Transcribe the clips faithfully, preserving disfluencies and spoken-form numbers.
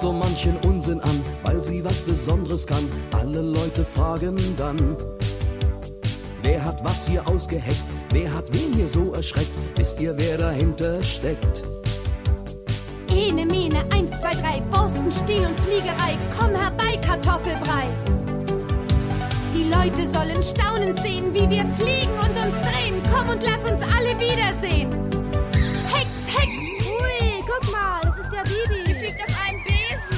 so manchen Unsinn an, weil sie was Besonderes kann. Alle Leute fragen dann, wer hat was hier ausgeheckt? Wer hat wen hier so erschreckt? Wisst ihr, wer dahinter steckt? Ene, Mene, eins, zwei, drei, Borsten, Stiel und Fliegerei, komm herbei, Kartoffelbrei. Die Leute sollen staunend sehen, wie wir fliegen und uns drehen. Komm und lass uns alle wiedersehen. Hex, Hex! Ui, guck mal, das ist der Bibi. Die fliegt auf einem Besen.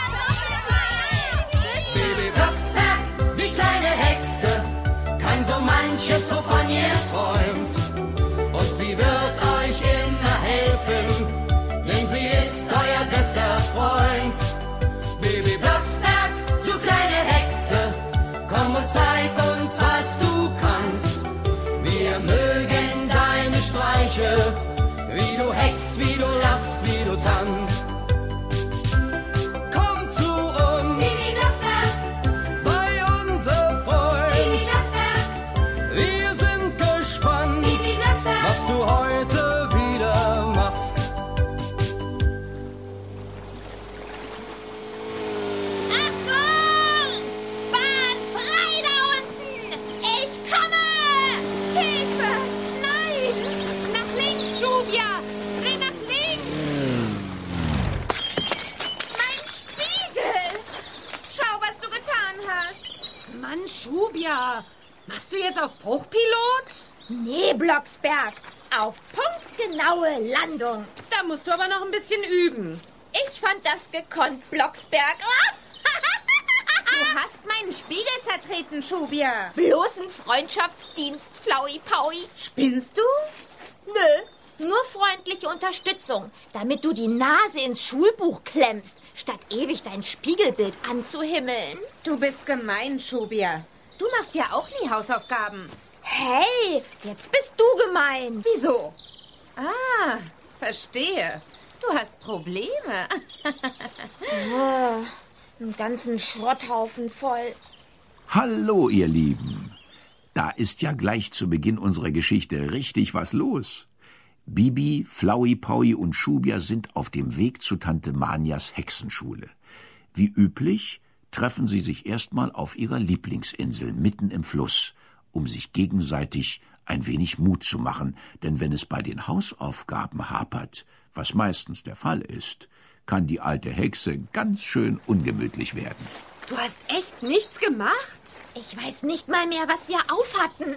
Bibi Blocksberg, die kleine Hexe, kann so manches, wovon ihr träumt. Und sie wird euch immer helfen, denn sie ist euer bester Freund. Bibi Blocksberg, du kleine Hexe, komm und zeig uns, was du kannst. Wir mögen deine Streiche, wie du hext, wie du lachst, wie du tanzt. Komm zu uns, Bibi Blocksberg, sei unser Freund. Bibi Blocksberg, Wir sind gespannt, Bibi Blocksberg. was du heute wieder machst. Achtung! Bahn frei da unten! Ich komme! Hilfe! Nein! Nach links, Schubia! Dreh nach links! Mein Spiegel! Schau, was du getan hast! Mann, Schubia, machst du jetzt auf Bruchpilot? Nee, Blocksberg. Auf punktgenaue Landung. Da musst du aber noch ein bisschen üben. Ich fand das gekonnt, Blocksberg. Du hast meinen Spiegel zertreten, Schubia. Bloß ein Freundschaftsdienst, Flaui Paui. Spinnst du? Nö, nur freundliche Unterstützung, damit du die Nase ins Schulbuch klemmst, statt ewig dein Spiegelbild anzuhimmeln. Du bist gemein, Schubia. Du machst ja auch nie Hausaufgaben. Hey, jetzt bist du gemein. Wieso? Ah, verstehe. Du hast Probleme. Oh, einen ganzen Schrotthaufen voll. Hallo, ihr Lieben. Da ist ja gleich zu Beginn unserer Geschichte richtig was los. Bibi, Flaui, Paui und Schubia sind auf dem Weg zu Tante Manias Hexenschule. Wie üblich treffen sie sich erstmal auf ihrer Lieblingsinsel mitten im Fluss, um sich gegenseitig ein wenig Mut zu machen, denn wenn es bei den Hausaufgaben hapert, was meistens der Fall ist, kann die alte Hexe ganz schön ungemütlich werden. Du hast echt nichts gemacht? Ich weiß nicht mal mehr, was wir aufhatten.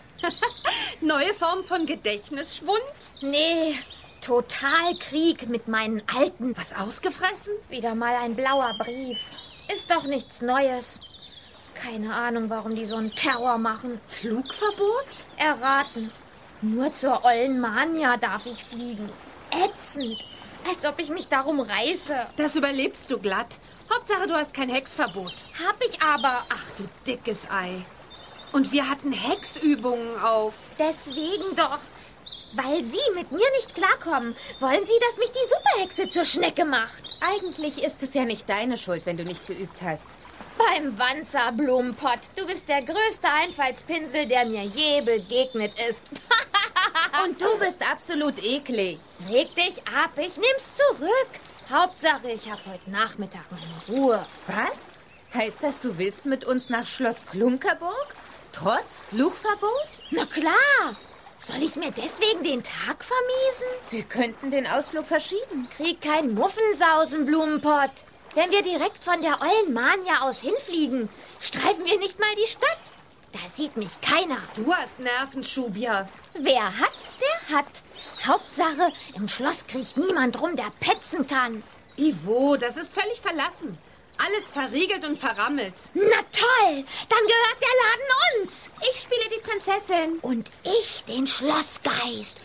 Neue Form von Gedächtnisschwund? Nee, total Krieg mit meinen Alten. Was ausgefressen? Wieder mal ein blauer Brief. Ist doch nichts Neues. Keine Ahnung, warum die so einen Terror machen. Flugverbot? Erraten. Nur zur ollen Mania darf ich fliegen. Ätzend. Als ob ich mich darum reiße. Das überlebst du glatt. Hauptsache, du hast kein Hexverbot. Hab ich aber. Ach, du dickes Ei. Und wir hatten Hexübungen auf. Deswegen doch. Weil Sie mit mir nicht klarkommen, wollen Sie, dass mich die Superhexe zur Schnecke macht. Eigentlich ist es ja nicht deine Schuld, wenn du nicht geübt hast. Beim Wanzer, Blumenpott, du bist der größte Einfallspinsel, der mir je begegnet ist. Und du bist absolut eklig. Reg dich ab, ich nehm's zurück. Hauptsache, ich hab heute Nachmittag meine Ruhe. Was? Heißt das, du willst mit uns nach Schloss Klunkerburg? Trotz Flugverbot? Na klar. Soll ich mir deswegen den Tag vermiesen? Wir könnten den Ausflug verschieben. Krieg kein Muffensausen, Blumenpott. Wenn wir direkt von der ollen Mania aus hinfliegen, streifen wir nicht mal die Stadt. Da sieht mich keiner. Du hast Nerven, Schubia. Wer hat, der hat. Hauptsache, im Schloss kriecht niemand rum, der petzen kann. Ivo, das ist völlig verlassen. Alles verriegelt und verrammelt. Na toll, dann gehört der Laden uns. Ich spiele die Prinzessin. Und ich den Schlossgeist.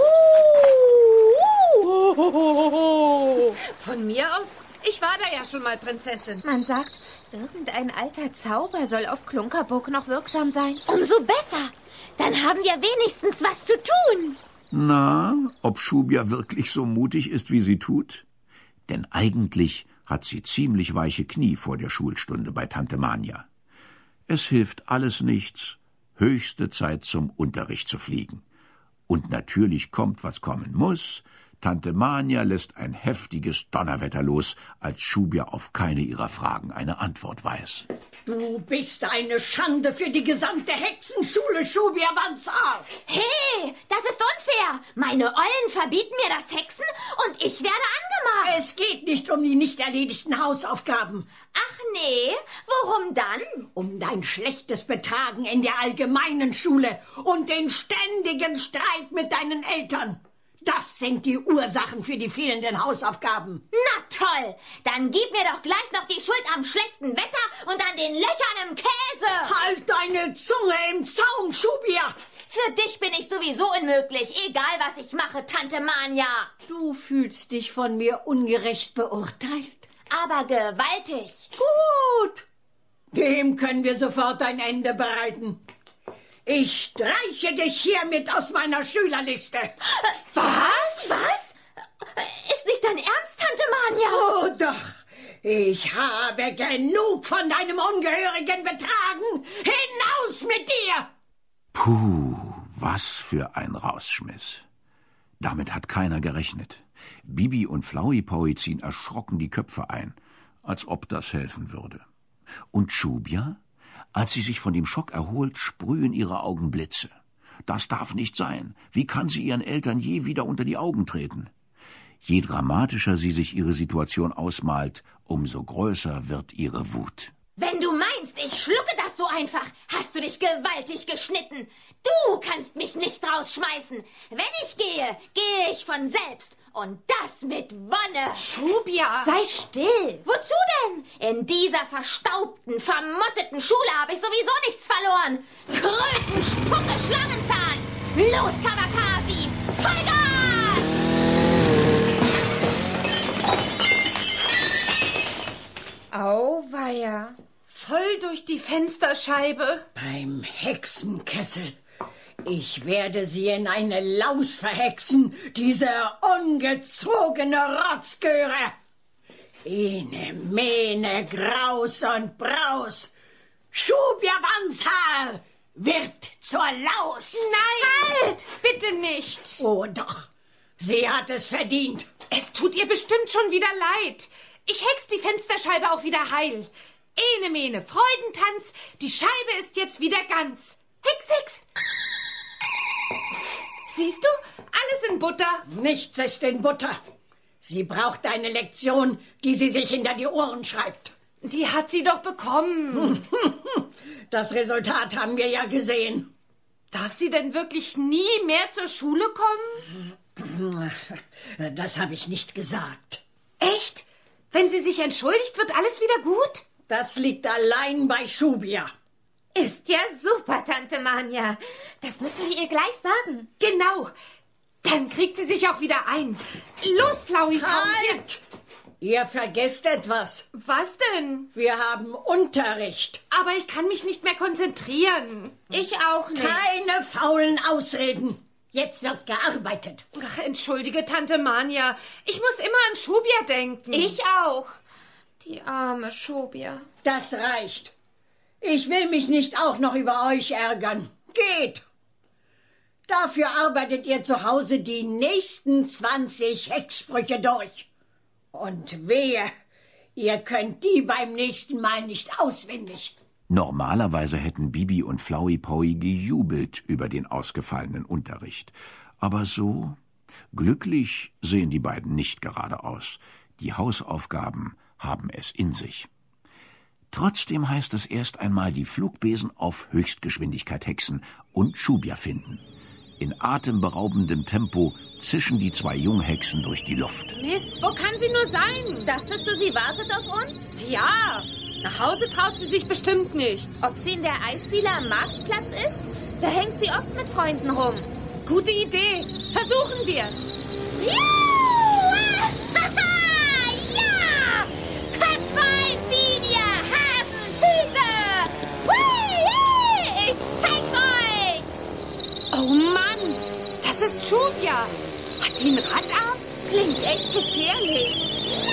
Von mir aus? Ich war da ja schon mal Prinzessin. Man sagt, irgendein alter Zauber soll auf Klunkerburg noch wirksam sein. Umso besser. Dann haben wir wenigstens was zu tun. Na, ob Schubia wirklich so mutig ist, wie sie tut? Denn eigentlich hat sie ziemlich weiche Knie vor der Schulstunde bei Tante Mania. Es hilft alles nichts. Höchste Zeit, zum Unterricht zu fliegen. Und natürlich kommt, was kommen muss. Tante Manja lässt ein heftiges Donnerwetter los, als Schubia auf keine ihrer Fragen eine Antwort weiß. Du bist eine Schande für die gesamte Hexenschule, Schubia Wanzar. Hey, das ist unfair. Meine Ollen verbieten mir das Hexen und ich werde angemacht. Es geht nicht um die nicht erledigten Hausaufgaben. Ach nee, worum dann? Um dein schlechtes Betragen in der allgemeinen Schule und den ständigen Streit mit deinen Eltern. Das sind die Ursachen für die fehlenden Hausaufgaben. Na toll, dann gib mir doch gleich noch die Schuld am schlechten Wetter und an den Löchern im Käse. Halt deine Zunge im Zaum, Schubia. Für dich bin ich sowieso unmöglich, egal was ich mache, Tante Manja. Du fühlst dich von mir ungerecht beurteilt? Aber gewaltig. Gut, dem können wir sofort ein Ende bereiten. Ich streiche dich hiermit aus meiner Schülerliste. Was? Was? Ist nicht dein Ernst, Tante Manja? Oh doch, ich habe genug von deinem ungehörigen Betragen. Hinaus mit dir! Puh, was für ein Rausschmiss. Damit hat keiner gerechnet. Bibi und Flauipaui ziehen erschrocken die Köpfe ein, als ob das helfen würde. Und Schubia? Als sie sich von dem Schock erholt, sprühen ihre Augen Blitze. Das darf nicht sein. Wie kann sie ihren Eltern je wieder unter die Augen treten? Je dramatischer sie sich ihre Situation ausmalt, umso größer wird ihre Wut. Wenn du meinst, ich schlucke das so einfach, hast du dich gewaltig geschnitten. Du kannst mich nicht rausschmeißen. Wenn ich gehe, gehe ich von selbst. Und das mit Wonne. Schubia! Sei still. Wozu denn? In dieser verstaubten, vermotteten Schule habe ich sowieso nichts verloren. Kröten, Spucke, Schlangenzahn. Los, Kawakasi. Vollgas! Auweia. Voll durch die Fensterscheibe. Beim Hexenkessel. Ich werde sie in eine Laus verhexen, diese ungezogene Rotzgöre. Ene, mene, Graus und Braus. Schubia Wanzar wird zur Laus. Nein! Halt! Bitte nicht! Oh doch, sie hat es verdient. Es tut ihr bestimmt schon wieder leid. Ich hex die Fensterscheibe auch wieder heil. Ene, mene, Freudentanz, die Scheibe ist jetzt wieder ganz. Hex, hex! Siehst du? Alles in Butter. Nichts ist in Butter. Sie braucht eine Lektion, die sie sich hinter die Ohren schreibt. Die hat sie doch bekommen. Das Resultat haben wir ja gesehen. Darf sie denn wirklich nie mehr zur Schule kommen? Das habe ich nicht gesagt. Echt? Wenn sie sich entschuldigt, wird alles wieder gut? Das liegt allein bei Schubia. Ist ja super, Tante Manja. Das müssen wir ihr gleich sagen. Genau. Dann kriegt sie sich auch wieder ein. Los, Flaui. Halt! Ihr vergesst etwas. Was denn? Wir haben Unterricht. Aber ich kann mich nicht mehr konzentrieren. Ich auch nicht. Keine faulen Ausreden. Jetzt wird gearbeitet. Ach, entschuldige, Tante Manja. Ich muss immer an Schubia denken. Ich auch. Die arme Schubia. Das reicht. Ich will mich nicht auch noch über euch ärgern. Geht! Dafür arbeitet ihr zu Hause die nächsten zwanzig Hexsprüche durch. Und wehe, ihr könnt die beim nächsten Mal nicht auswendig. Normalerweise hätten Bibi und Flauipaui gejubelt über den ausgefallenen Unterricht. Aber so glücklich sehen die beiden nicht gerade aus. Die Hausaufgaben haben es in sich. Trotzdem heißt es erst einmal die Flugbesen auf Höchstgeschwindigkeit hexen und Schubia finden. In atemberaubendem Tempo zischen die zwei Junghexen durch die Luft. Mist, wo kann sie nur sein? Dachtest du, sie wartet auf uns? Ja, nach Hause traut sie sich bestimmt nicht. Ob sie in der Eisdiele am Marktplatz ist? Da hängt sie oft mit Freunden rum. Gute Idee. Versuchen wir's. Juhu! Ja! Köpfe, Linie, Hasen, Füße! Hui! Ich zeig's euch! Oh Mann, das ist Schubia. Hat die ein Radarm? Klingt echt gefährlich.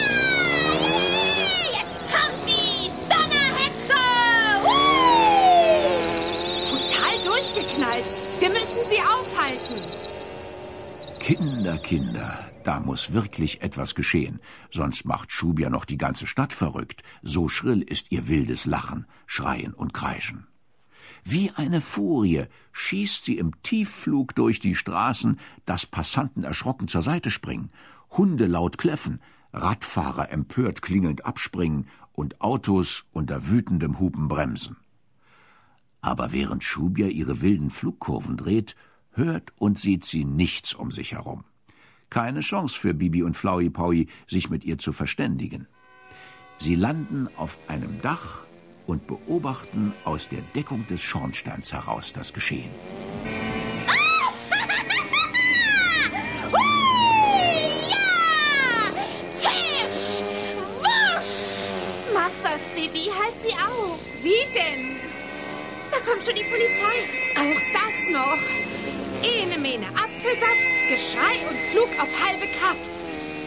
Ja! Jetzt kommt die Donnerhexe! Hui! Total durchgeknallt. Wir müssen sie aufhalten. Kinder, Kinder, Da muss wirklich etwas geschehen, sonst macht Schubia noch die ganze Stadt verrückt. So schrill ist ihr wildes Lachen, Schreien und Kreischen. Wie eine Furie schießt sie im Tiefflug durch die Straßen, dass Passanten erschrocken zur Seite springen, Hunde laut kläffen, Radfahrer empört klingelnd abspringen und Autos unter wütendem Hupen bremsen. Aber während Schubia ihre wilden Flugkurven dreht, hört und sieht sie nichts um sich herum. Keine Chance für Bibi und Flauwi Paui, sich mit ihr zu verständigen. Sie landen auf einem Dach und beobachten aus der Deckung des Schornsteins heraus das Geschehen. Mach was, Bibi, halt sie auf. Wie denn? Da kommt schon die Polizei. Auch das noch. Ene Mene Apfelsaft, Geschrei und Flug auf halbe Kraft.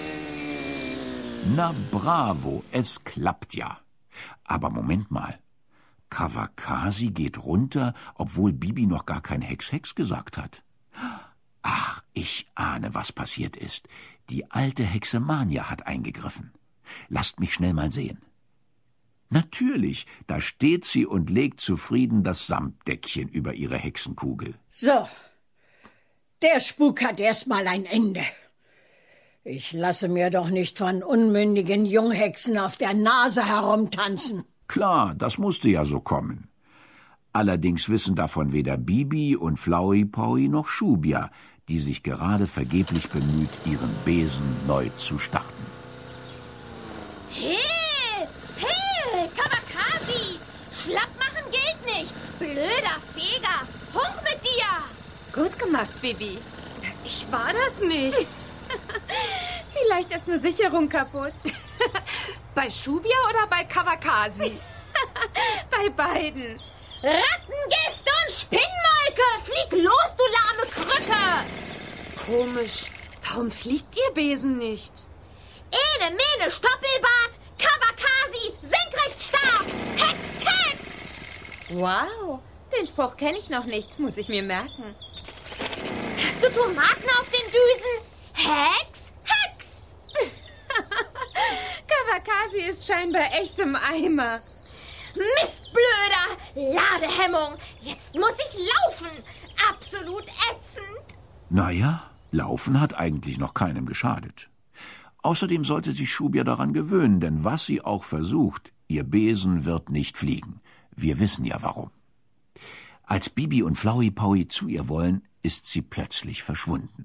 Na bravo, es klappt ja. Aber Moment mal. Kawakasi geht runter, obwohl Bibi noch gar kein Hex-Hex gesagt hat. Ach, ich ahne, was passiert ist. Die alte Hexe Mania hat eingegriffen. Lasst mich schnell mal sehen. Natürlich, da steht sie und legt zufrieden das Samtdeckchen über ihre Hexenkugel. So, der Spuk hat erstmal ein Ende. Ich lasse mir doch nicht von unmündigen Junghexen auf der Nase herumtanzen. Klar, das musste ja so kommen. Allerdings wissen davon weder Bibi und Flauwi Paui noch Schubia, die sich gerade vergeblich bemüht, ihren Besen neu zu starten. Hey, hey, Kawakasi! Schlapp machen geht nicht! Blöder Feger! Hunk mit dir! Gut gemacht, Bibi. Ich war das nicht. Vielleicht ist eine Sicherung kaputt. Bei Schubia oder bei Kawakasi? Bei beiden. Rattengift und Spinnmolke! Flieg los, du lahme Krücke! Komisch. Warum fliegt ihr Besen nicht? Ene, Mene, Stoppelbart! Kawakasi, Senkrechtstab! Hex, Hex! Wow, den Spruch kenne ich noch nicht, muss ich mir merken. Hast du Tomaten auf den Düsen? Hex, Hex! Kawakasi ist scheinbar echt im Eimer. Mist, blöder! Ladehemmung! Jetzt muss ich laufen! Absolut ätzend! Naja, Laufen hat eigentlich noch keinem geschadet. Außerdem sollte sich Schubia daran gewöhnen, denn was sie auch versucht, ihr Besen wird nicht fliegen. Wir wissen ja warum. Als Bibi und Flauwi Paui zu ihr wollen, ist sie plötzlich verschwunden.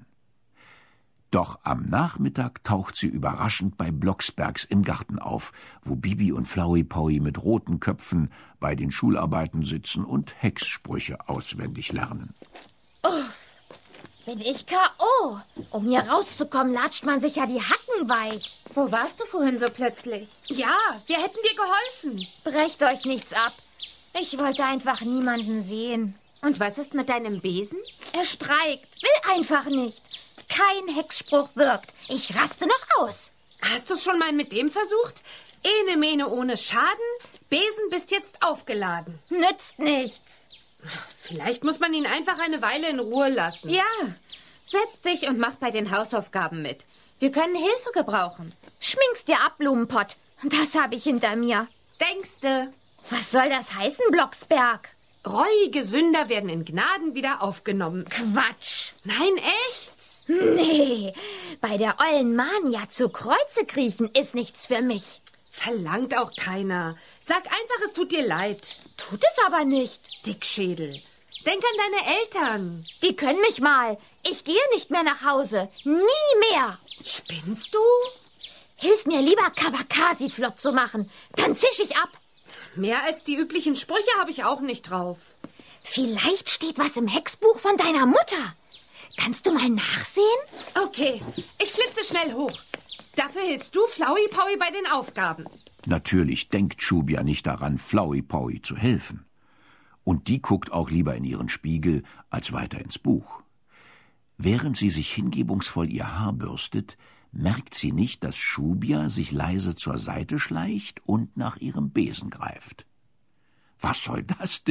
Doch am Nachmittag taucht sie überraschend bei Blocksbergs im Garten auf, wo Bibi und Flauwi Paui mit roten Köpfen bei den Schularbeiten sitzen und Hexsprüche auswendig lernen. Uff, bin ich K O Um hier rauszukommen, latscht man sich ja die Hacken weich. Wo warst du vorhin so plötzlich? Ja, wir hätten dir geholfen. Brecht euch nichts ab. Ich wollte einfach niemanden sehen. Und was ist mit deinem Besen? Er streikt, will einfach nicht. Kein Hexspruch wirkt. Ich raste noch aus. Hast du es schon mal mit dem versucht? Ene Mene ohne Schaden, Besen bist jetzt aufgeladen. Nützt nichts. Vielleicht muss man ihn einfach eine Weile in Ruhe lassen. Ja, setz dich und mach bei den Hausaufgaben mit. Wir können Hilfe gebrauchen. Schminkst dir ab, Blumenpott. Das habe ich hinter mir. Denkste. Was soll das heißen, Blocksberg? Reuige Sünder werden in Gnaden wieder aufgenommen. Quatsch. Nein, echt? Nee, bei der ollen Mania zu Kreuze kriechen ist nichts für mich. Verlangt auch keiner. Sag einfach, es tut dir leid. Tut es aber nicht. Dickschädel. Denk an deine Eltern. Die können mich mal. Ich gehe nicht mehr nach Hause. Nie mehr. Spinnst du? Hilf mir lieber, Kawakasi flott zu machen. Dann zisch ich ab. Mehr als die üblichen Sprüche habe ich auch nicht drauf. Vielleicht steht was im Hexbuch von deiner Mutter. Kannst du mal nachsehen? Okay, ich flitze schnell hoch. Dafür hilfst du Flauwi Paui bei den Aufgaben. Natürlich denkt Schubia nicht daran, Flauwi Paui zu helfen. Und die guckt auch lieber in ihren Spiegel als weiter ins Buch. Während sie sich hingebungsvoll ihr Haar bürstet, merkt sie nicht, dass Schubia sich leise zur Seite schleicht und nach ihrem Besen greift. Was soll das denn?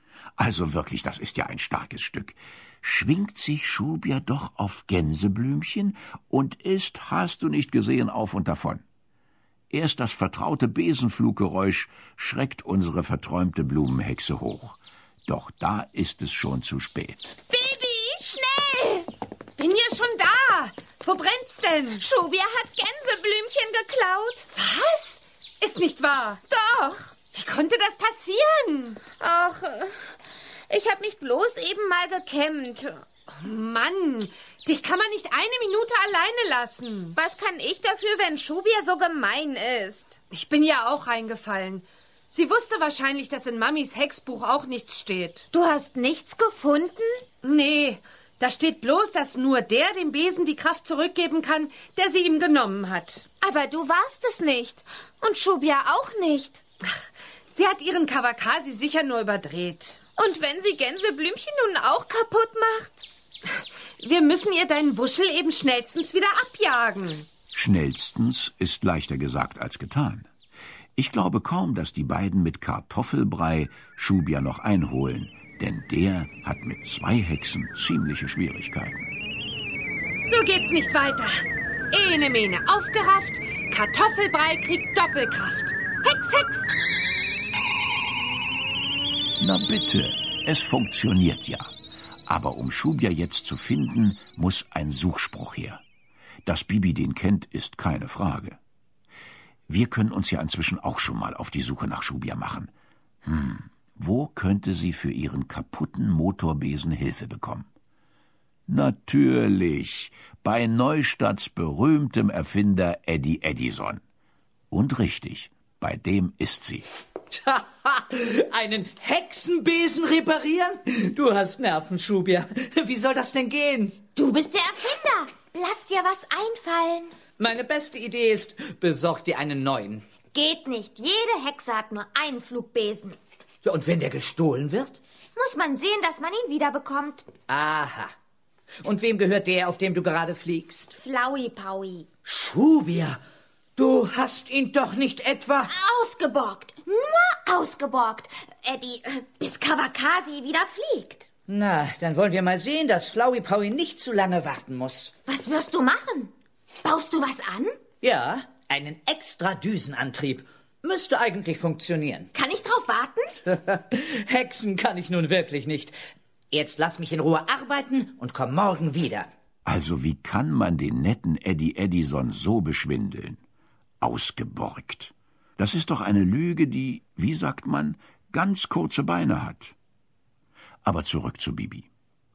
Also wirklich, das ist ja ein starkes Stück. Schwingt sich Schubia doch auf Gänseblümchen und ist, hast du nicht gesehen, auf und davon. Erst das vertraute Besenfluggeräusch schreckt unsere verträumte Blumenhexe hoch. Doch da ist es schon zu spät. Bibi, schnell! Bin ja schon da. Wo brennt's denn? Schubia hat Gänseblümchen geklaut. Was? Ist nicht wahr. Doch. Wie konnte das passieren? Ach, ich habe mich bloß eben mal gekämmt. Oh Mann, dich kann man nicht eine Minute alleine lassen. Was kann ich dafür, wenn Schubia so gemein ist? Ich bin ja auch reingefallen. Sie wusste wahrscheinlich, dass in Mamis Hexbuch auch nichts steht. Du hast nichts gefunden? Nee, da steht bloß, dass nur der dem Besen die Kraft zurückgeben kann, der sie ihm genommen hat. Aber du warst es nicht. Und Schubia auch nicht. Ach, sie hat ihren Kawakasi sicher nur überdreht. Und wenn sie Gänseblümchen nun auch kaputt macht? Wir müssen ihr deinen Wuschel eben schnellstens wieder abjagen. Schnellstens ist leichter gesagt als getan. Ich glaube kaum, dass die beiden mit Kartoffelbrei Schubia noch einholen, denn der hat mit zwei Hexen ziemliche Schwierigkeiten. So geht's nicht weiter. Ene Mene aufgerafft, Kartoffelbrei kriegt Doppelkraft. Hex, Hex! Na bitte, es funktioniert ja. Aber um Schubia jetzt zu finden, muss ein Suchspruch her. Dass Bibi den kennt, ist keine Frage. Wir können uns ja inzwischen auch schon mal auf die Suche nach Schubia machen. Hm, wo könnte sie für ihren kaputten Motorbesen Hilfe bekommen? Natürlich, bei Neustadts berühmtem Erfinder Eddie Edison. Und richtig, bei dem ist sie. Einen Hexenbesen reparieren? Du hast Nerven, Schubia. Wie soll das denn gehen? Du bist der Erfinder. Lass dir was einfallen. Meine beste Idee ist, besorg dir einen neuen. Geht nicht. Jede Hexe hat nur einen Flugbesen. Und wenn der gestohlen wird? Muss man sehen, dass man ihn wiederbekommt. Aha. Und wem gehört der, auf dem du gerade fliegst? Flowey Powy. Schubia, du hast ihn doch nicht etwa... Ausgeborgt. Nur ausgeborgt. Eddie, bis Kawakasi wieder fliegt. Na, dann wollen wir mal sehen, dass Flowey Powy nicht zu lange warten muss. Was wirst du machen? Baust du was an? Ja, einen extra Düsenantrieb. Müsste eigentlich funktionieren. Kann ich drauf warten? Hexen kann ich nun wirklich nicht. Jetzt lass mich in Ruhe arbeiten und komm morgen wieder. Also wie kann man den netten Eddie Edison so beschwindeln? Ausgeborgt. Das ist doch eine Lüge, die, wie sagt man, ganz kurze Beine hat. Aber zurück zu Bibi.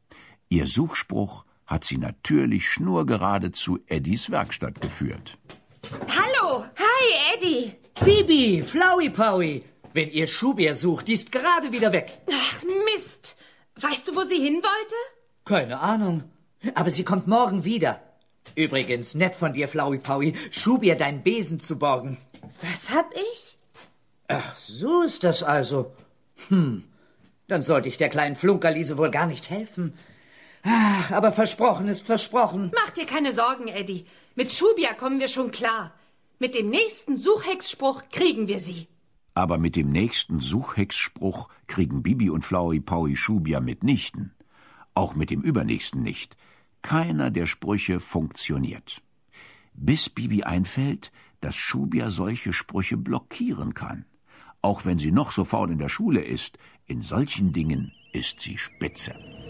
Ihr Suchspruch hat sie natürlich schnurgerade zu Eddies Werkstatt geführt. Hallo! Hi, Eddie! Bibi, Flowey Powy, wenn ihr Schubia sucht, die ist gerade wieder weg. Ach, Mist! Weißt du, wo sie hin wollte? Keine Ahnung, aber sie kommt morgen wieder. Übrigens, nett von dir, Flowey Powy, Schubia deinen Besen zu borgen. Was hab ich? Ach, so ist das also. Hm, dann sollte ich der kleinen Flunkerliese wohl gar nicht helfen. Ach, aber versprochen ist versprochen. Mach dir keine Sorgen, Eddie. Mit Schubia kommen wir schon klar. Mit dem nächsten Suchhexspruch kriegen wir sie. Aber mit dem nächsten Suchhexspruch kriegen Bibi und Flowey Powy Schubia mitnichten. Auch mit dem übernächsten nicht. Keiner der Sprüche funktioniert. Bis Bibi einfällt, dass Schubia solche Sprüche blockieren kann. Auch wenn sie noch so faul in der Schule ist, in solchen Dingen ist sie spitze.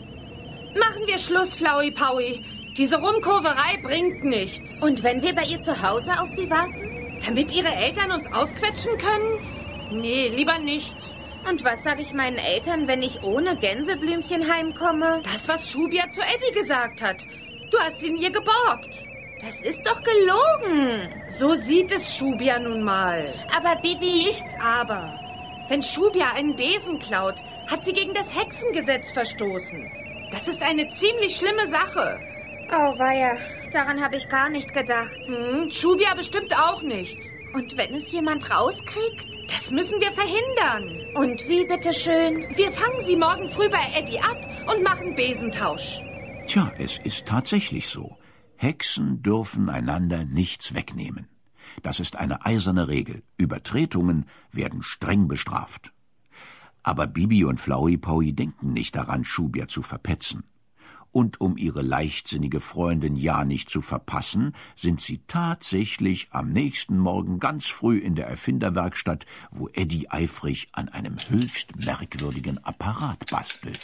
Machen wir Schluss, Flowey Powy. Diese Rumkurverei bringt nichts. Und wenn wir bei ihr zu Hause auf sie warten? Damit ihre Eltern uns ausquetschen können? Nee, lieber nicht. Und was sage ich meinen Eltern, wenn ich ohne Gänseblümchen heimkomme? Das, was Schubia zu Eddie gesagt hat. Du hast ihn ihr geborgt. Das ist doch gelogen. So sieht es Schubia nun mal. Aber Bibi... Nichts aber. Wenn Schubia einen Besen klaut, hat sie gegen das Hexengesetz verstoßen. Das ist eine ziemlich schlimme Sache. Oh weia, daran habe ich gar nicht gedacht. Hm, Schubia bestimmt auch nicht. Und wenn es jemand rauskriegt? Das müssen wir verhindern. Und wie, bitteschön? Wir fangen sie morgen früh bei Eddie ab und machen Besentausch. Tja, es ist tatsächlich so. Hexen dürfen einander nichts wegnehmen. Das ist eine eiserne Regel. Übertretungen werden streng bestraft. Aber Bibi und Flauwi-Paui denken nicht daran, Schubia zu verpetzen. Und um ihre leichtsinnige Freundin ja nicht zu verpassen, sind sie tatsächlich am nächsten Morgen ganz früh in der Erfinderwerkstatt, wo Eddie eifrig an einem höchst merkwürdigen Apparat bastelt.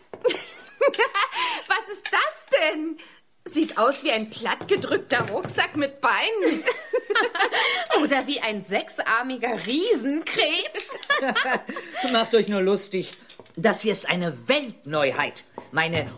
Was ist das denn? Sieht aus wie ein plattgedrückter Rucksack mit Beinen. Oder wie ein sechsarmiger Riesenkrebs. Macht euch nur lustig. Das hier ist eine Weltneuheit. Meine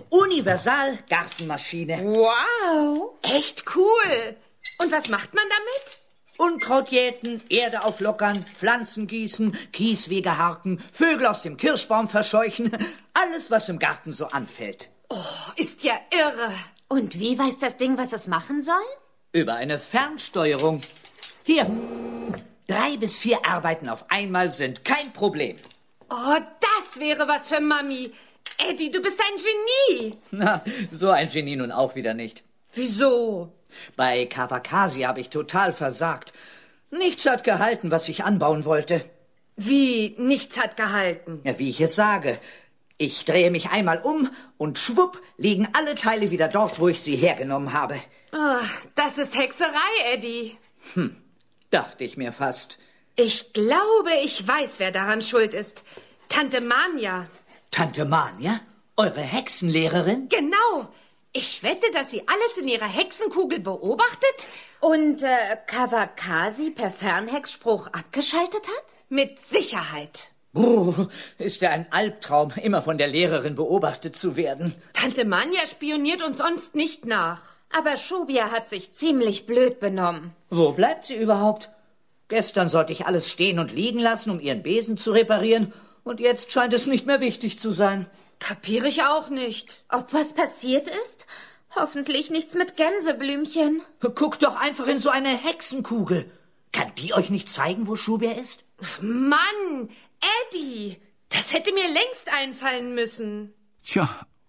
Universal-Gartenmaschine. Wow, echt cool. Und was macht man damit? Unkraut jäten, Erde auflockern, Pflanzen gießen, Kieswege harken, Vögel aus dem Kirschbaum verscheuchen. Alles, was im Garten so anfällt. Oh, ist ja irre. Und wie weiß das Ding, was es machen soll? Über eine Fernsteuerung. Hier, drei bis vier Arbeiten auf einmal sind kein Problem. Oh, das wäre was für Mami. Eddie, du bist ein Genie. Na, so ein Genie nun auch wieder nicht. Wieso? Bei Kawakasi habe ich total versagt. Nichts hat gehalten, was ich anbauen wollte. Wie, nichts hat gehalten? Ja, wie ich es sage. Ich drehe mich einmal um und schwupp liegen alle Teile wieder dort, wo ich sie hergenommen habe. Oh, das ist Hexerei, Eddie. Hm, dachte ich mir fast. Ich glaube, ich weiß, wer daran schuld ist. Tante Manja. Tante Manja? Eure Hexenlehrerin? Genau. Ich wette, dass sie alles in ihrer Hexenkugel beobachtet. Und äh, Kawakasi per Fernhexspruch abgeschaltet hat? Mit Sicherheit. Puh, ist ja ein Albtraum, immer von der Lehrerin beobachtet zu werden. Tante Manja spioniert uns sonst nicht nach. Aber Schubia hat sich ziemlich blöd benommen. Wo bleibt sie überhaupt? Gestern sollte ich alles stehen und liegen lassen, um ihren Besen zu reparieren. Und jetzt scheint es nicht mehr wichtig zu sein. Kapiere ich auch nicht. Ob was passiert ist? Hoffentlich nichts mit Gänseblümchen. Guckt doch einfach in so eine Hexenkugel. Kann die euch nicht zeigen, wo Schubia ist? Mann, Eddie, das hätte mir längst einfallen müssen. Tja,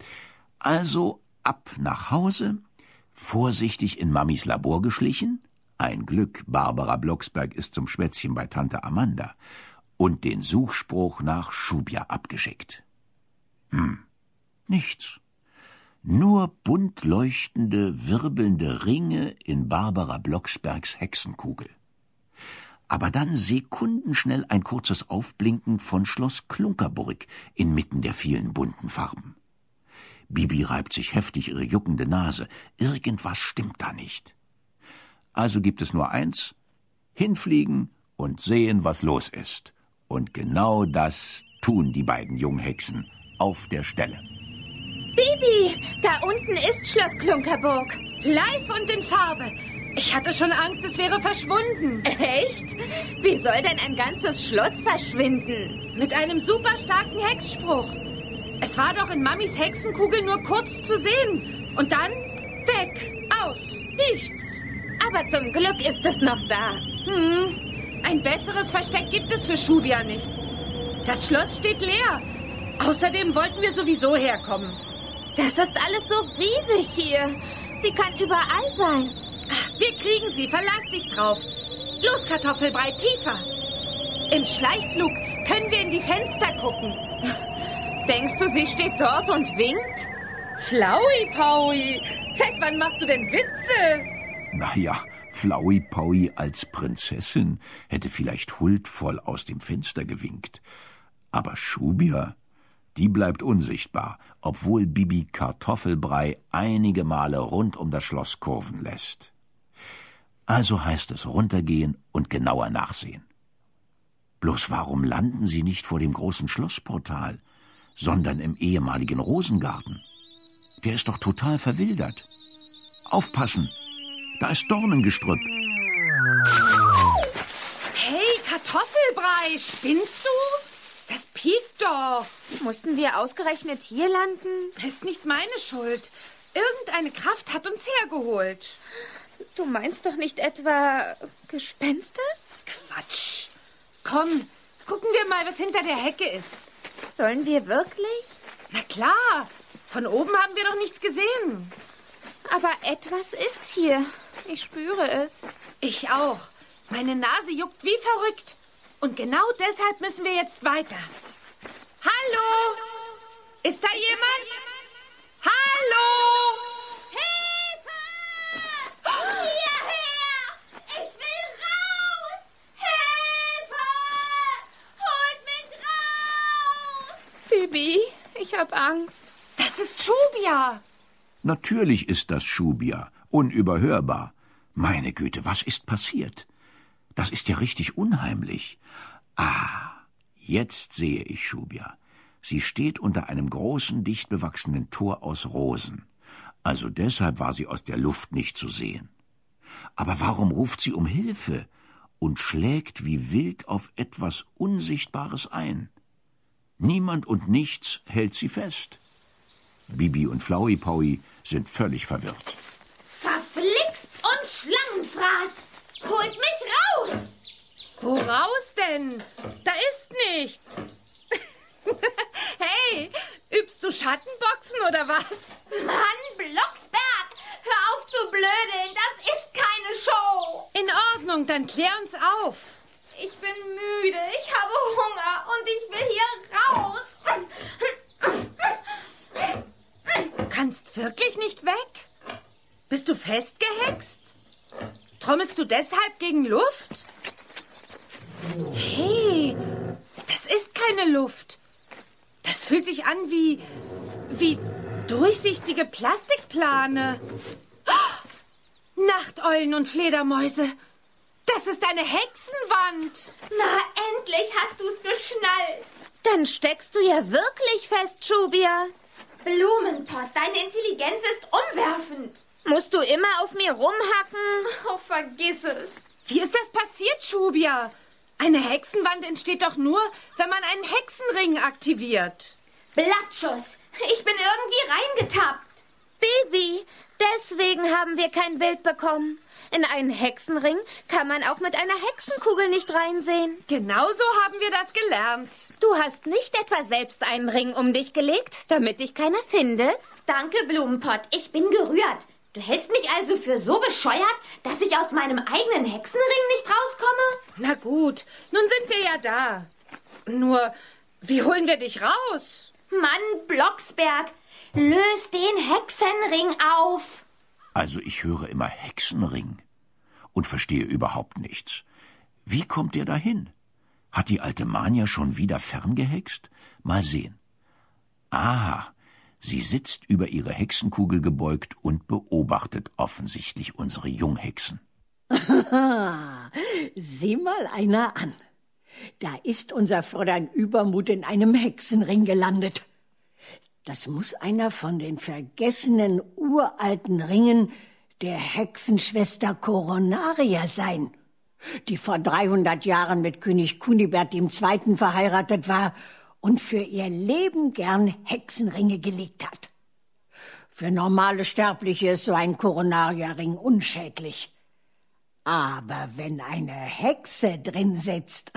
also ab nach Hause, vorsichtig in Mamis Labor geschlichen. Ein Glück, Barbara Blocksberg ist zum Schwätzchen bei Tante Amanda. Und den Suchspruch nach Schubia abgeschickt. Hm, nichts. Nur bunt leuchtende, wirbelnde Ringe in Barbara Blocksbergs Hexenkugel. Aber dann sekundenschnell ein kurzes Aufblinken von Schloss Klunkerburg inmitten der vielen bunten Farben. Bibi reibt sich heftig ihre juckende Nase. Irgendwas stimmt da nicht. Also gibt es nur eins: hinfliegen und sehen, was los ist. Und genau das tun die beiden Junghexen auf der Stelle. Bibi, da unten ist Schloss Klunkerburg. Live und in Farbe. Ich hatte schon Angst, es wäre verschwunden. Echt? Wie soll denn ein ganzes Schloss verschwinden? Mit einem super starken Hexspruch. Es war doch in Mamis Hexenkugel nur kurz zu sehen. Und dann weg, aus, nichts. Aber zum Glück ist es noch da. Hm, ein besseres Versteck gibt es für Schubia nicht. Das Schloss steht leer. Außerdem wollten wir sowieso herkommen. Das ist alles so riesig hier. Sie kann überall sein. Ach, wir kriegen sie, verlass dich drauf. Los, Kartoffelbrei, tiefer. Im Schleichflug können wir in die Fenster gucken. Denkst du, sie steht dort und winkt? Flauwi-Paui, seit wann machst du denn Witze? Naja, Flauwi-Paui als Prinzessin hätte vielleicht huldvoll aus dem Fenster gewinkt. Aber Schubia, die bleibt unsichtbar, obwohl Bibi Kartoffelbrei einige Male rund um das Schloss kurven lässt. Also heißt es runtergehen und genauer nachsehen. Bloß warum landen sie nicht vor dem großen Schlossportal, sondern im ehemaligen Rosengarten? Der ist doch total verwildert. Aufpassen! Da ist Dornengestrüpp. Hey, Kartoffelbrei, spinnst du? Das piekt doch. Mussten wir ausgerechnet hier landen? Ist nicht meine Schuld. Irgendeine Kraft hat uns hergeholt. Du meinst doch nicht etwa Gespenster? Quatsch. Komm, gucken wir mal, was hinter der Hecke ist. Sollen wir wirklich? Na klar, von oben haben wir doch nichts gesehen. Aber etwas ist hier. Ich spüre es. Ich auch. Meine Nase juckt wie verrückt. Und genau deshalb müssen wir jetzt weiter. Hallo? Ist da jemand? Hallo? Hilfe! Hierher! Ich will raus! Hilfe! Holt mich raus! Bibi, ich hab Angst. Das ist Schubia. Natürlich ist das Schubia. Unüberhörbar. Meine Güte, was ist passiert? Das ist ja richtig unheimlich. Ah, jetzt sehe ich Schubia. Sie steht unter einem großen, dicht bewachsenen Tor aus Rosen. Also deshalb war sie aus der Luft nicht zu sehen. Aber warum ruft sie um Hilfe und schlägt wie wild auf etwas Unsichtbares ein? Niemand und nichts hält sie fest. Bibi und Flowey Powy sind völlig verwirrt. Verflixt und Schlangenfraß! Holt mich raus! Woraus denn? Da ist nichts. Hey, übst du Schattenboxen oder was? Mann, Blocksberg! Hör auf zu blödeln, das ist keine Show! In Ordnung, dann klär uns auf. Ich bin müde, ich habe Hunger und ich will hier raus. Du kannst wirklich nicht weg? Bist du festgehext? Trommelst du deshalb gegen Luft? Hey, das ist keine Luft. Das fühlt sich an wie, wie durchsichtige Plastikplane. Oh, Nachteulen und Fledermäuse. Das ist eine Hexenwand. Na, endlich hast du's geschnallt. Dann steckst du ja wirklich fest, Schubia. Blumenpott, deine Intelligenz ist umwerfend. Musst du immer auf mir rumhacken? Oh, vergiss es. Wie ist das passiert, Schubia? Eine Hexenwand entsteht doch nur, wenn man einen Hexenring aktiviert. Blattschuss, ich bin irgendwie reingetappt. Baby, deswegen haben wir kein Bild bekommen. In einen Hexenring kann man auch mit einer Hexenkugel nicht reinsehen. Genauso haben wir das gelernt. Du hast nicht etwa selbst einen Ring um dich gelegt, damit dich keiner findet? Danke, Blumenpott, ich bin gerührt. Du hältst mich also für so bescheuert, dass ich aus meinem eigenen Hexenring nicht rauskomme? Na gut, nun sind wir ja da. Nur, wie holen wir dich raus? Mann, Blocksberg, löse den Hexenring auf. Also ich höre immer Hexenring und verstehe überhaupt nichts. Wie kommt der dahin? Hat die alte Manja schon wieder ferngehext? Mal sehen. Aha, sie sitzt über ihre Hexenkugel gebeugt und beobachtet offensichtlich unsere Junghexen. Sieh mal einer an. Da ist unser Fräulein Übermut in einem Hexenring gelandet. Das muss einer von den vergessenen uralten Ringen der Hexenschwester Coronaria sein, die vor dreihundert Jahren mit König Kunibert dem Zweiten verheiratet war und für ihr Leben gern Hexenringe gelegt hat. Für normale Sterbliche ist so ein Coronaria-Ring unschädlich. Aber wenn eine Hexe drin sitzt,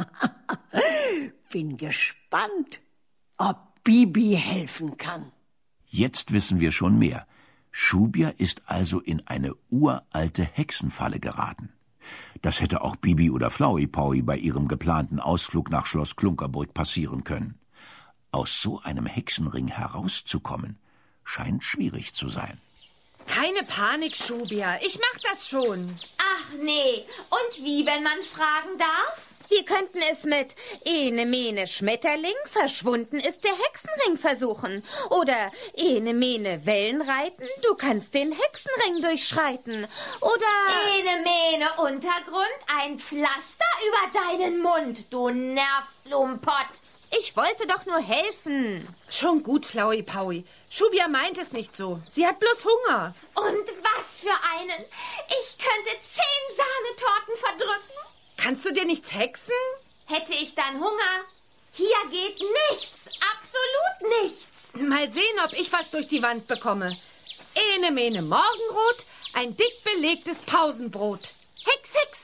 bin gespannt, ob Bibi helfen kann. Jetzt wissen wir schon mehr. Schubia ist also in eine uralte Hexenfalle geraten. Das hätte auch Bibi oder Flowey Powy bei ihrem geplanten Ausflug nach Schloss Klunkerburg passieren können. Aus so einem Hexenring herauszukommen, scheint schwierig zu sein. Keine Panik, Schubia. Ich mach das schon. Ach nee, und wie, wenn man fragen darf? Wir könnten es mit Ene Mene Schmetterling, verschwunden ist der Hexenring versuchen. Oder Ene Mene Wellenreiten, du kannst den Hexenring durchschreiten. Oder Ene Mene Untergrund, ein Pflaster über deinen Mund, du Nervblumenpott. ich wollte doch nur helfen. Schon gut, Flowey Powy. Schubia meint es nicht so. Sie hat bloß Hunger. Und was für einen? Ich könnte zehn Sahnetorten verdrücken. Kannst du dir nichts hexen? Hätte ich dann Hunger? Hier geht nichts, absolut nichts. Mal sehen, ob ich was durch die Wand bekomme. Ene Mene Morgenrot, ein dick belegtes Pausenbrot. Hex, Hex.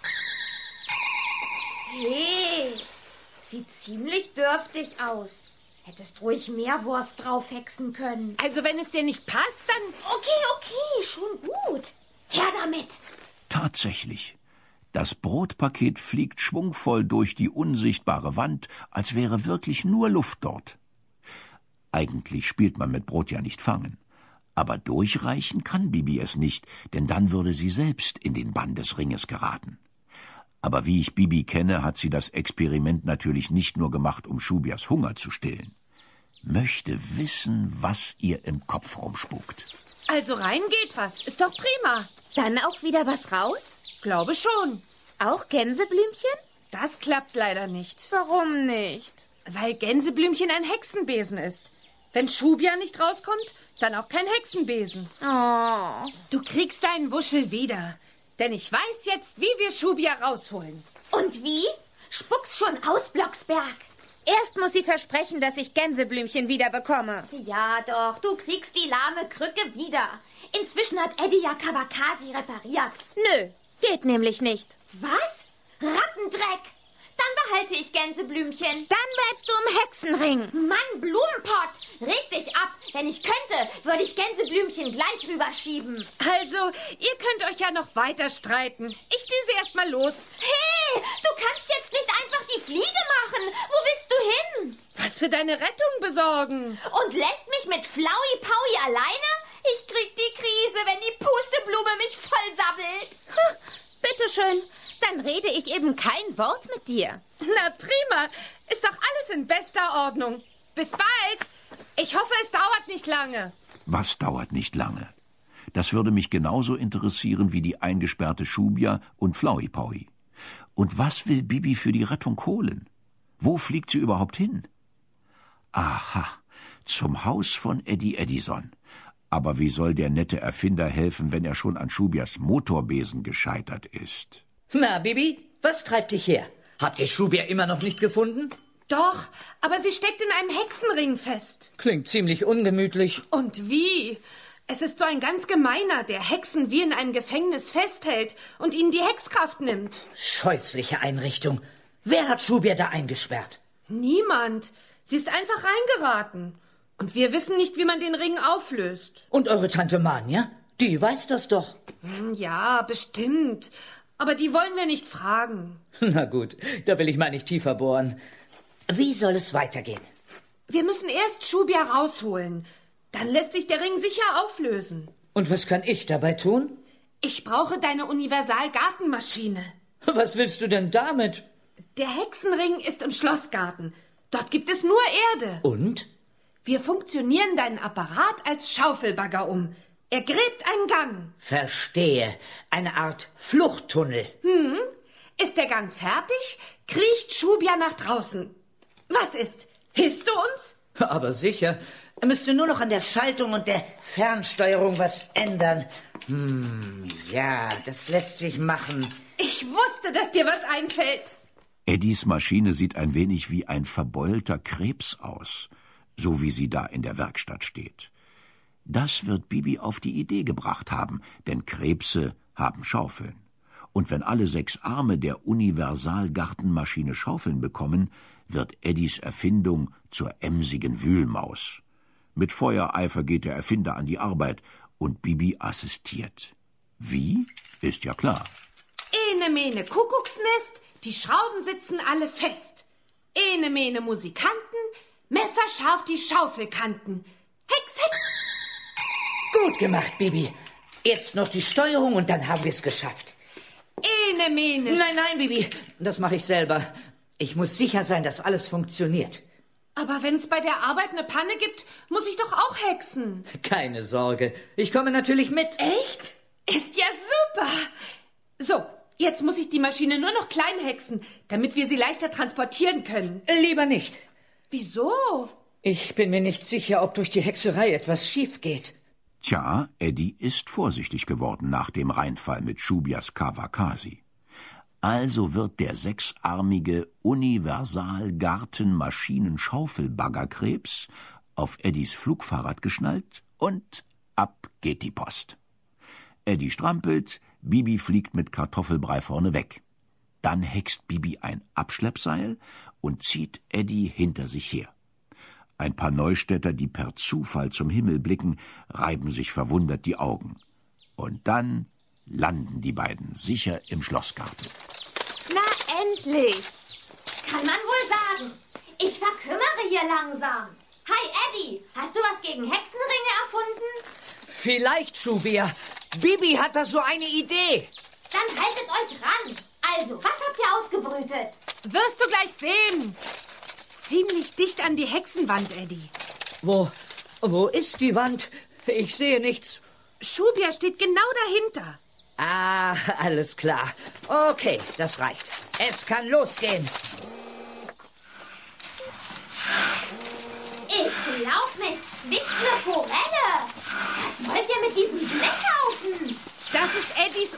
Hey, sieht ziemlich dürftig aus. Hättest ruhig mehr Wurst drauf hexen können. Also wenn es dir nicht passt, dann... Okay, okay, schon gut. Her damit. Tatsächlich. Das Brotpaket fliegt schwungvoll durch die unsichtbare Wand, als wäre wirklich nur Luft dort. Eigentlich spielt man mit Brot ja nicht fangen. Aber durchreichen kann Bibi es nicht, denn dann würde sie selbst in den Bann des Ringes geraten. Aber wie ich Bibi kenne, hat sie das Experiment natürlich nicht nur gemacht, um Schubias Hunger zu stillen. Möchte wissen, was ihr im Kopf rumspukt. Also rein geht was, ist doch prima. Dann auch wieder was raus? Glaube schon. Auch Gänseblümchen? Das klappt leider nicht. Warum nicht? Weil Gänseblümchen ein Hexenbesen ist. Wenn Schubia nicht rauskommt, dann auch kein Hexenbesen. Oh. Du kriegst deinen Wuschel wieder. Denn ich weiß jetzt, wie wir Schubia rausholen. Und wie? Spuck's schon aus, Blocksberg. Erst muss sie versprechen, dass ich Gänseblümchen wieder bekomme. Ja doch, du kriegst die lahme Krücke wieder. Inzwischen hat Eddie ja Kawakasi repariert. Nö, geht nämlich nicht. Was? Rattendreck! Dann behalte ich Gänseblümchen. Dann bleibst du im Hexenring. Mann, Blumenpott, reg dich ab. Wenn ich könnte, würde ich Gänseblümchen gleich rüberschieben. Also, ihr könnt euch ja noch weiter streiten. Ich düse erst mal los. Hey, du kannst jetzt nicht einfach die Fliege machen. Wo willst du hin? Was für deine Rettung besorgen. Und lässt mich mit Flowey Powie alleine? Ich krieg die Krise, wenn die Pusteblume mich voll sabbelt. Bitteschön, dann rede ich eben kein Wort mit dir. Na prima, ist doch alles in bester Ordnung. Bis bald. Ich hoffe, es dauert nicht lange. Was dauert nicht lange? Das würde mich genauso interessieren wie die eingesperrte Schubia und Flowey Powie. Und was will Bibi für die Rettung holen? Wo fliegt sie überhaupt hin? Aha, zum Haus von Eddie Eddison. Aber wie soll der nette Erfinder helfen, wenn er schon an Schubias Motorbesen gescheitert ist? Na, Bibi, was treibt dich her? Habt ihr Schubia immer noch nicht gefunden? Doch, aber sie steckt in einem Hexenring fest. Klingt ziemlich ungemütlich. Und wie? Es ist so ein ganz Gemeiner, der Hexen wie in einem Gefängnis festhält und ihnen die Hexkraft nimmt. Scheußliche Einrichtung. Wer hat Schubia da eingesperrt? Niemand. Sie ist einfach reingeraten. Und wir wissen nicht, wie man den Ring auflöst. Und eure Tante Manja? Die weiß das doch. Ja, bestimmt. Aber die wollen wir nicht fragen. Na gut, da will ich mal nicht tiefer bohren. Wie soll es weitergehen? Wir müssen erst Schubia rausholen. Dann lässt sich der Ring sicher auflösen. Und was kann ich dabei tun? Ich brauche deine Universal-Gartenmaschine. Was willst du denn damit? Der Hexenring ist im Schlossgarten. Dort gibt es nur Erde. Und? Wir funktionieren deinen Apparat als Schaufelbagger um. Er gräbt einen Gang. Verstehe. Eine Art Fluchttunnel. Hm. Ist der Gang fertig, kriecht Schubia nach draußen. Was ist? Hilfst du uns? Aber sicher. Er müsste nur noch an der Schaltung und der Fernsteuerung was ändern. Hm, ja, das lässt sich machen. Ich wusste, dass dir was einfällt. Eddies Maschine sieht ein wenig wie ein verbeulter Krebs aus, so wie sie da in der Werkstatt steht. Das wird Bibi auf die Idee gebracht haben, denn Krebse haben Schaufeln. Und wenn alle sechs Arme der Universal-Gartenmaschine Schaufeln bekommen, wird Eddies Erfindung zur emsigen Wühlmaus. Mit Feuereifer geht der Erfinder an die Arbeit und Bibi assistiert. Wie? Ist ja klar. Ene mene Kuckucksnest, die Schrauben sitzen alle fest. Ene mene Musikanten, messerscharf die Schaufelkanten. Hex, Hex! Gut gemacht, Bibi. Jetzt noch die Steuerung und dann haben wir es geschafft. Ene mene. Nein, nein, Bibi, das mache ich selber. Ich muss sicher sein, dass alles funktioniert. Aber wenn es bei der Arbeit eine Panne gibt, muss ich doch auch hexen. Keine Sorge, ich komme natürlich mit. Echt? Ist ja super. So, jetzt muss ich die Maschine nur noch klein hexen, damit wir sie leichter transportieren können. Lieber nicht. Wieso? Ich bin mir nicht sicher, ob durch die Hexerei etwas schief geht. Tja, Eddie ist vorsichtig geworden nach dem Reinfall mit Schubias Kawakasi. Also wird der sechsarmige Universal-Garten-Maschinen-Schaufelbaggerkrebs auf Eddies Flugfahrrad geschnallt und ab geht die Post. Eddie strampelt, Bibi fliegt mit Kartoffelbrei vorne weg. Dann hext Bibi ein Abschleppseil und zieht Eddie hinter sich her. Ein paar Neustädter, die per Zufall zum Himmel blicken, reiben sich verwundert die Augen. Und dann landen die beiden sicher im Schlossgarten. Na, endlich! Kann man wohl sagen. Ich verkümmere hier langsam. Hi, Eddie. Hast du was gegen Hexenringe erfunden? Vielleicht, Schubia. Bibi hat da so eine Idee. Dann haltet euch ran. Also, was habt ihr ausgebrütet? Wirst du gleich sehen. Ziemlich dicht an die Hexenwand, Eddie. Wo, wo ist die Wand? Ich sehe nichts. Schubia steht genau dahinter. Ah, alles klar. Okay, das reicht. Es kann losgehen. Ich glaub, mir zwickt eine Forelle. Was wollt ihr mit diesem Bleckhaufen? Das ist Eddies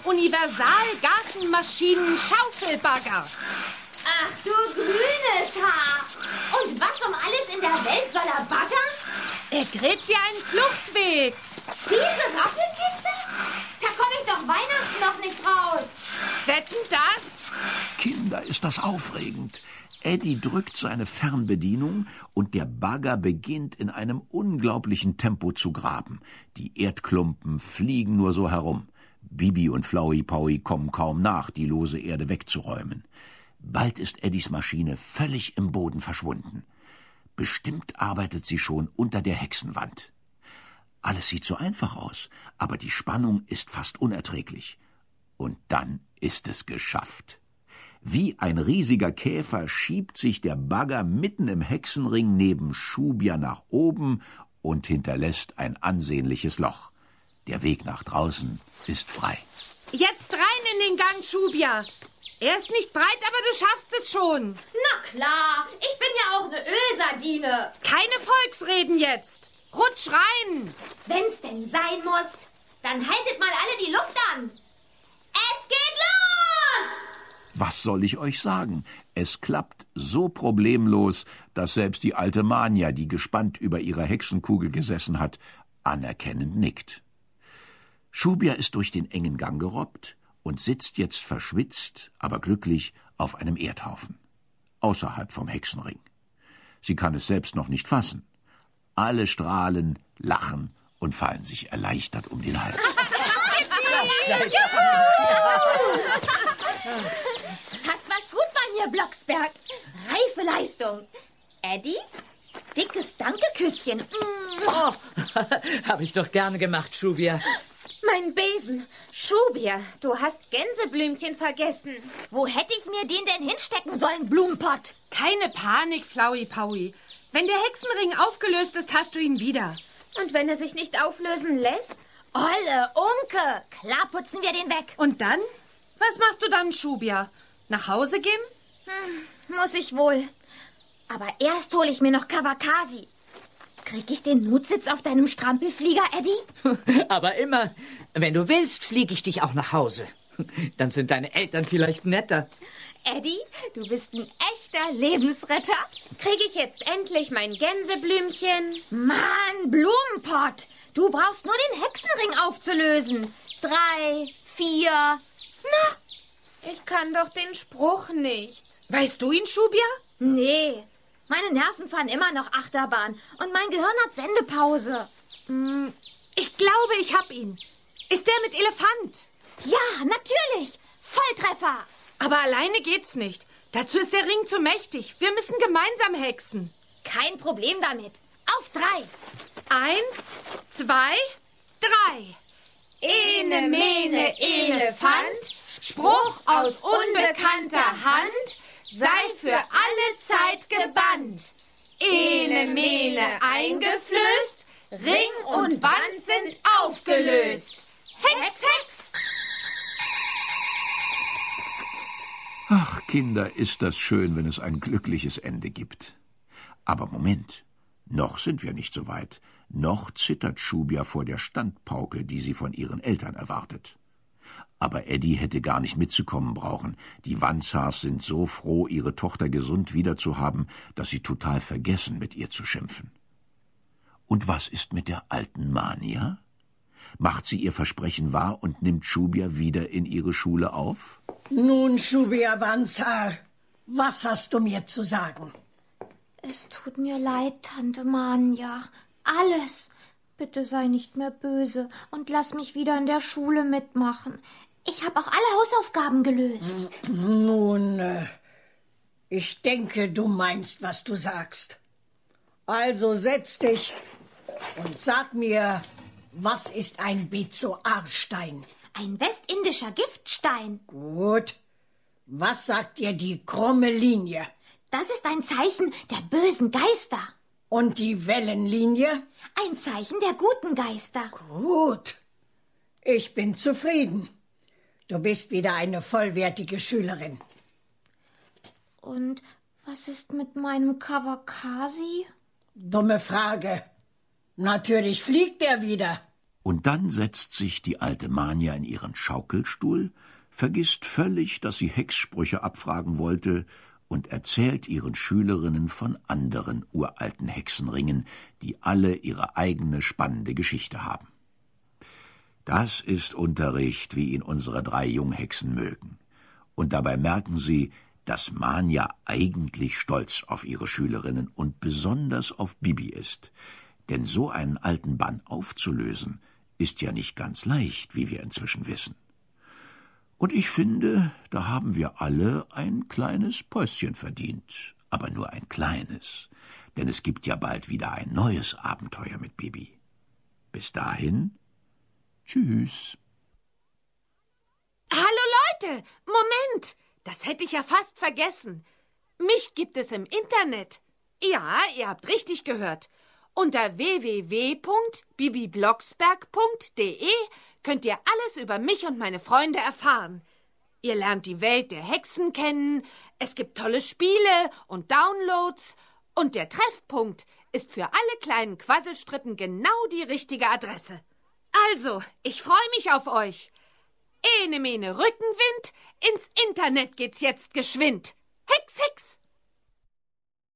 Universal-Gartenmaschinen-Schaufelbagger. Ach du grünes Haar. Und was um alles in der Welt soll er baggern? Er gräbt dir einen Fluchtweg. Diese Rappelkiste? Da komme ich doch Weihnachten noch nicht raus. Wetten das? Kinder, ist das aufregend. Eddie drückt seine Fernbedienung und der Bagger beginnt in einem unglaublichen Tempo zu graben. Die Erdklumpen fliegen nur so herum. Bibi und Flowey Powy kommen kaum nach, die lose Erde wegzuräumen. Bald ist Eddies Maschine völlig im Boden verschwunden. Bestimmt arbeitet sie schon unter der Hexenwand. Alles sieht so einfach aus, aber die Spannung ist fast unerträglich. Und dann ist es geschafft. Wie ein riesiger Käfer schiebt sich der Bagger mitten im Hexenring neben Schubia nach oben und hinterlässt ein ansehnliches Loch. Der Weg nach draußen ist frei. Jetzt rein in den Gang, Schubia. Er ist nicht breit, aber du schaffst es schon. Na klar, ich bin ja auch eine Ölsardine. Keine Volksreden jetzt. Rutsch rein. Wenn's denn sein muss, dann haltet mal alle die Luft an. Es geht los! Was soll ich euch sagen? Es klappt so problemlos, dass selbst die alte Mania, die gespannt über ihrer Hexenkugel gesessen hat, anerkennend nickt. Schubia ist durch den engen Gang gerobbt und sitzt jetzt verschwitzt, aber glücklich auf einem Erdhaufen, außerhalb vom Hexenring. Sie kann es selbst noch nicht fassen. Alle strahlen, lachen und fallen sich erleichtert um den Hals. Hast was gut bei mir, Blocksberg. Reife Leistung. Eddie, dickes Dankeküsschen. Oh, hab ich doch gerne gemacht, Schubia. Mein Besen. Schubia, du hast Gänseblümchen vergessen. Wo hätte ich mir den denn hinstecken sollen, Blumenpott? Keine Panik, Flowey Powy. Wenn der Hexenring aufgelöst ist, hast du ihn wieder. Und wenn er sich nicht auflösen lässt? Olle Unke, klar putzen wir den weg. Und dann? Was machst du dann, Schubia? Nach Hause gehen? Hm, muss ich wohl. Aber erst hole ich mir noch Kawakasi. Krieg ich den Notsitz auf deinem Strampelflieger, Eddie? Aber immer, wenn du willst, fliege ich dich auch nach Hause. Dann sind deine Eltern vielleicht netter. Eddie, du bist ein echter Lebensretter. Kriege ich jetzt endlich mein Gänseblümchen? Mann, Blumenpott, du brauchst nur den Hexenring aufzulösen. Drei, vier, na? Ich kann doch den Spruch nicht. Weißt du ihn, Schubia? Nee, meine Nerven fahren immer noch Achterbahn und mein Gehirn hat Sendepause. Hm, ich glaube, ich hab ihn. Ist der mit Elefant? Ja, natürlich. Volltreffer. Aber alleine geht's nicht. Dazu ist der Ring zu mächtig. Wir müssen gemeinsam hexen. Kein Problem damit. Auf drei. Eins, zwei, drei. Ene, mene, Elefant, Spruch aus unbekannter Hand, sei für alle Zeit gebannt. Ene, mene, eingeflößt, Ring und Wand sind aufgelöst. Hex, Hex! Ach, Kinder, ist das schön, wenn es ein glückliches Ende gibt. Aber Moment, noch sind wir nicht so weit. Noch zittert Schubia vor der Standpauke, die sie von ihren Eltern erwartet. Aber Eddie hätte gar nicht mitzukommen brauchen. Die Wanzars sind so froh, ihre Tochter gesund wiederzuhaben, dass sie total vergessen, mit ihr zu schimpfen. Und was ist mit der alten Mania? Macht sie ihr Versprechen wahr und nimmt Schubia wieder in ihre Schule auf? Nun, Schubia Wanzar, was hast du mir zu sagen? Es tut mir leid, Tante Mania. Alles. Bitte sei nicht mehr böse und lass mich wieder in der Schule mitmachen. Ich habe auch alle Hausaufgaben gelöst. Nun, äh, ich denke, du meinst, was du sagst. Also setz dich und sag mir, was ist ein Bezoarstein? Ein westindischer Giftstein. Gut. Was sagt dir die krumme Linie? Das ist ein Zeichen der bösen Geister. Und die Wellenlinie? Ein Zeichen der guten Geister. Gut. Ich bin zufrieden. Du bist wieder eine vollwertige Schülerin. Und was ist mit meinem Kawakasi? Dumme Frage. Natürlich fliegt er wieder. Und dann setzt sich die alte Manja in ihren Schaukelstuhl, vergisst völlig, dass sie Hexsprüche abfragen wollte, und erzählt ihren Schülerinnen von anderen uralten Hexenringen, die alle ihre eigene spannende Geschichte haben. Das ist Unterricht, wie ihn unsere drei Junghexen mögen. Und dabei merken sie, dass Manja eigentlich stolz auf ihre Schülerinnen und besonders auf Bibi ist. Denn so einen alten Bann aufzulösen, ist ja nicht ganz leicht, wie wir inzwischen wissen. Und ich finde, da haben wir alle ein kleines Päuschen verdient. Aber nur ein kleines. Denn es gibt ja bald wieder ein neues Abenteuer mit Bibi. Bis dahin, tschüss. Hallo Leute, Moment, das hätte ich ja fast vergessen. Mich gibt es im Internet. Ja, ihr habt richtig gehört. Unter w w w punkt bibi blocksberg punkt de könnt ihr alles über mich und meine Freunde erfahren. Ihr lernt die Welt der Hexen kennen, es gibt tolle Spiele und Downloads und der Treffpunkt ist für alle kleinen Quasselstrippen genau die richtige Adresse. Also, ich freue mich auf euch. Ene mene Rückenwind, ins Internet geht's jetzt geschwind. Hex, Hex!